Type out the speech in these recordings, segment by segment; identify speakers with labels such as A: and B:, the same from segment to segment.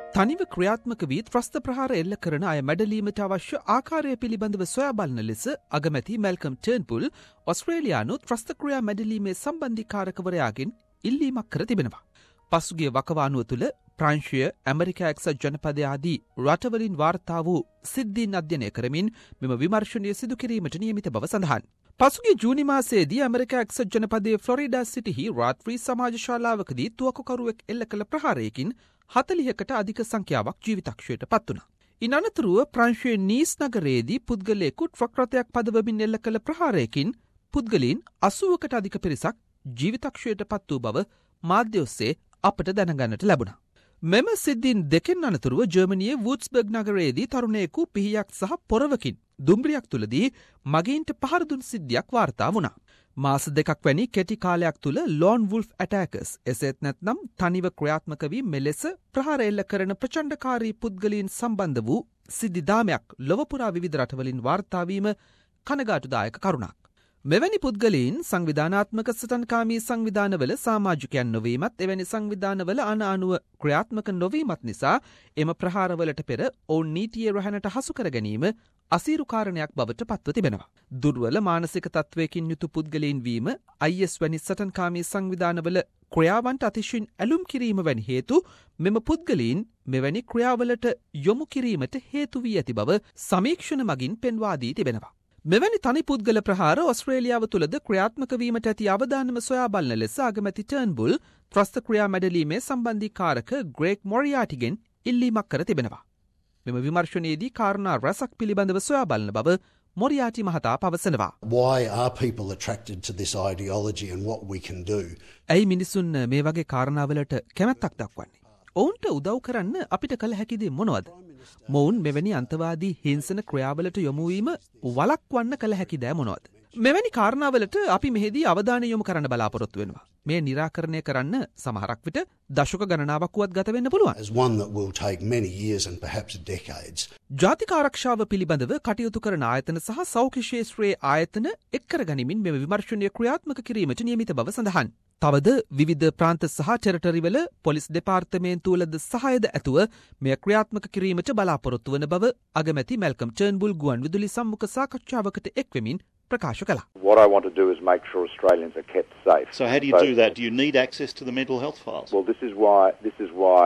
A: තනිව ක්‍රියාත්මක වී ත්‍රස්ත ප්‍රහාර එල්ල කරන අය මැඩලීමට අවශ්‍ය ආකාරය පිළිබඳව සොයා බලන ලෙස අගමැති මැල්කම් ටර්න්බුල් ඔස්ට්‍රේලියානු ත්‍රස්ත ක්‍රියා මැඩලීමේ සම්බන්ධීකාරකවරයාගෙන් ඉල්ලීමක් කර තිබෙනවා. පසුගිය වකවානුව තුළ ප්‍රංශය ඇමරිකා එක්සත් ජනපදය ආදී රටවලින් වාර්තා වූ සිද්ධීන් අධ්‍යයනය කරමින් මෙම විමර්ශනය සිදු කිරීමට නියමිත බව සඳහන්. පසුගිය ජූනි මාසයේදී ඇමරිකා එක්සත් ජනපදයේ ෆ්ලොරිඩා සිටිහි රාත්‍රී සමාජ ශාලාවකදී තුවක්කුකරුවෙක් එල්ල කළ ප්‍රහාරයකින් 40කට අධික සංඛ්‍යාවක් ජීවිතක්ෂයට පත් වුණා. ඉන් අනතුරුව ප්‍රංශයේ නීස් නගරයේදී පුද්ගලයෙකු ට්‍රක් රථයක් පදවමින් එල්ල කළ ප්‍රහාරයකින් පුද්ගලයන් 80කට අධික පිරිසක් ජීවිතක්ෂයට පත් වූ බව මාධ්‍ය ඔස්සේ අපට දැනගන්නට ලැබුණා. මෙම සිද්ධීන් දෙකෙන් අනතුරුව ජර්මනියේ වූට්ස්බර්ග් නගරයේදී තරුණයෙකු පිහියක් සහ පොරවකින් දුම්රියක් තුලදී මගීන්ට පහර දුන් සිද්ධියක් වාර්තා වුණා. මාස දෙකක් වැනි කෙටි කාලයක් තුළ ලෝන් වුල්ෆ් ඇටෑකර්ස් එසේත් නැත්නම් තනිව ක්‍රියාත්මක වී මෙලෙස ප්‍රහාර එල්ල කරන ප්‍රචණ්ඩකාරී පුද්ගලයන් සම්බන්ධ වූ සිද්ධි දාමයක් ලොව පුරා විවිධ රටවලින් වාර්තා වීම කනගාටුදායක කරුණක්. මෙවැනි පුද්ගලයන් සංවිධානාත්මක සටන්කාමී සංවිධානවල සමාජිකයන් නොවීමත් එවැනි සංවිධානවල අනුව ක්‍රියාත්මක නොවීමත් නිසා එම ප්‍රහාරවලට පෙර ඔවුන් නීතියේ රැහැනට හසු කර ගැනීම අසීරු කාරණයක් බවට පත්ව තිබෙනවා. දුර්වල මානසික තත්වයකින් යුතු පුද්ගලයන් වීම IS වැනි සටන්කාමී සංවිධානවල ක්‍රියාවන්ට අතිශයින් ඇලුම් කිරීම වැනි හේතු මෙම පුද්ගලයන් මෙවැනි ක්‍රියාවලට යොමු කිරීමට හේතු වී ඇති බව සමීක්ෂණ මගින් පෙන්වා දී තිබෙනවා. මෙවැනි තනි පුද්ගල ප්‍රහාර ඔස්ට්‍රේලියාව තුළද ක්‍රියාත්මක වීමට ඇති අවදානම සොයා බලන ලෙස අගමැති ටර්න්බුල් ත්‍රස්ත ක්‍රියා මැඩලීමේ සම්බන්ධීකාරක ග්‍රේග් මොරියාටිගෙන් ඉල්ලීමක් කර තිබෙනවා. මෙම විමර්ශනයේදී කාරණා රැසක් පිළිබඳව සොයා බලන බව මොරියාටි මහතා පවසනවා.
B: Why are people attracted to this ideology and what we can do?
A: ඇයි මිනිසුන් මේ වගේ කාරණාවලට කැමැත්තක් දක්වන්නේ? ඔවුන්ට උදව් කරන්න අපිට කළ හැකිදේ මොනවද? මොවුන් මෙවැනි අන්තවාදී හිංසන ක්‍රියාවලට යොමුවීම වළක්වන්න කළ හැකි දෑ මොනවද? මෙවැනි කාරණාවලට අපි මෙහිදී අවධානය යොමු කරන්න බලාපොරොත්තු වෙනවා. මේ निराකරණය කරන්න සමහරක් විට දශක ගණනාවක් වුවත් ගත වෙන්න පුළුවන්.
B: As one that will take many years and perhaps decades.
A: ජාතික ආරක්ෂාව පිළිබඳව කටයුතු කරන ආයතන සහ සෞඛ්‍ය ක්ෂේත්‍රයේ ආයතන එක් කර ගනිමින් මෙම විමර්ශනය ක්‍රියාත්මක කිරීමට නියමිත බව සඳහන්. තවද විවිධ ප්‍රාන්ත සහ ටෙරටරිවල පොලිස් දෙපාර්තමේන්තුවලද සහයද ඇතුව මෙය ක්‍රියාත්මක කිරීමට බලාපොරොත්තු වන බව අගමැති මැල්කම් ටර්න්බුල් ගුවන් විදුලි සම්මුඛ සාකච්ඡාවකට එක්වෙමින් ප්‍රකාශ කළා.
C: What I want to do is make sure Australians are kept safe.
D: So how do you do that? Do you need access to the mental health files?
C: Well, this is why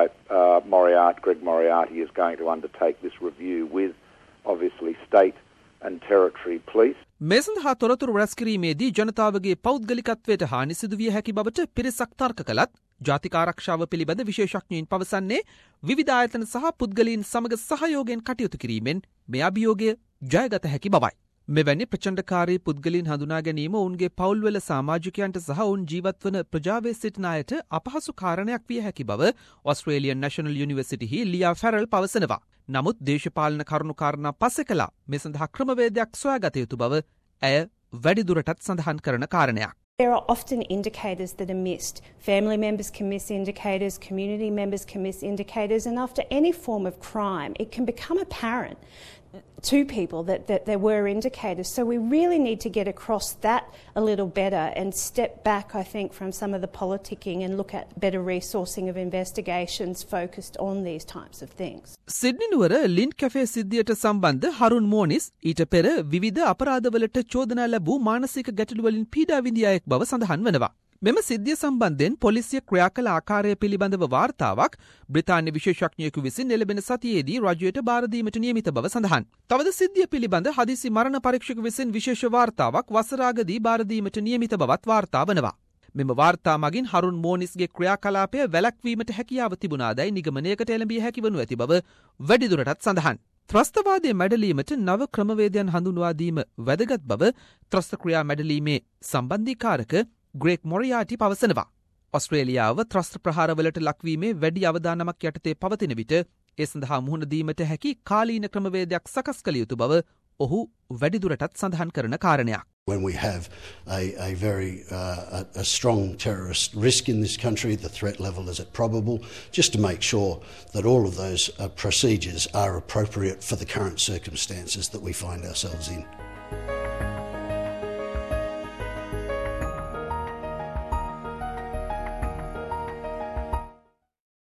C: Greg Moriarty is going to undertake this review with obviously state and territory police.
A: මේ සඳහා තොරතුරු රැස් කිරීමේදී ජනතාවගේ පෞද්ගලිකත්වයට හානි සිදුවිය හැකි බවට පිරිසක් තර්ක කළත් ජාතික ආරක්ෂාව පිළිබඳ විශේෂඥයින් පවසන්නේ විවිධ ආයතන සහ පුද්ගලයන් සමග සහයෝගයෙන් කටයුතු කිරීමෙන් මේ අභියෝගය ජයගත හැකි බවයි. මෙවැනි ප්‍රචණ්ඩකාරී පුද්ගලයන් හඳුනා ගැනීම ඔවුන්ගේ පවුල්වල සමාජිකයන්ට සහ ඔවුන් ජීවත්වන ප්‍රජාවේ සිටින අයට අපහසු කාරණයක් විය හැකි බව ඔස්ට්‍රේලියන් නැෂනල් යුනිවර්සිටිහි ලියා ෆැරල් පවසනවා. නමුත් දේශපාලන කරුණු කාරණා පස්සේ කළා මේ සඳහා ක්‍රමවේදයක් සොයාගත යුතු බව ඇය වැඩිදුරටත් සඳහන් කරන කාරණයක්.
E: There are often indicators that are missed. Family members can miss indicators, community members can miss indicators, and after any form of crime, it can become apparent to people that there were indicators. So we really need to get across that a little better and step back, I think, from some of the politicking and look at better resourcing of investigations focused on these types of things.
A: Sydney නුවර Lindt cafe සිද්ධියට සම්බන්ධ හරුන් මෝනිස් ඊට පෙර විවිධ අපරාධවලට චෝදනා ලැබූ මානසික ගැටලු වලින් පීඩා විඳිය අයෙක් බව සඳහන් වෙනවා. මෙම සිද්ධිය සම්බන්ධයෙන් පොලිසිය ක්‍රියා කළ ආකාරය පිළිබඳව වාර්තාවක් බ්‍රිතාන්‍ය විශේෂඥයෙකු විසින් එළඹෙන සතියේදී රජයට බාර දීමට නියමිත බව සඳහන්. තවද සිද්ධිය පිළිබඳ හදිසි මරණ පරීක්ෂක විසින් විශේෂ වාර්තාවක් වසරාගදී බාර දීමට නියමිත බවත් වාර්තා වනවා. මෙම වාර්තා මගින් හරුන් මෝනිස්ගේ ක්‍රියාකලාපය වැළැක්වීමට හැකියාව තිබුණාදැයි නිගමනයකට එළඹිය හැකි වනු ඇති බව වැඩිදුරටත් සඳහන්. ත්‍රස්තවාදය මැඩලීමට නව ක්‍රමවේදයන් හඳුන්වා දීම වැදගත් බව ත්‍රස්ත ක්‍රියා මැඩලීමේ සම්බන්ධීකාරක ග්‍රේග් මොරියාටි පවසනවා. ඔස්ට්‍රේලියාව ත්‍රස්ත ප්‍රහාරවලට ලක්වීමේ වැඩි අවදානමක් යටතේ පවතින විට ඒ සඳහා මුහුණ දීමට හැකි කාලීන ක්‍රමවේදයක් සකස් කළ යුතු බව ඔහු වැඩිදුරටත් සඳහන් කරන කාරණයක්.
B: When we have a very a strong terrorist risk in this country, the threat level is at probable, just to make sure that all of those procedures are appropriate for the current circumstances that we find ourselves in.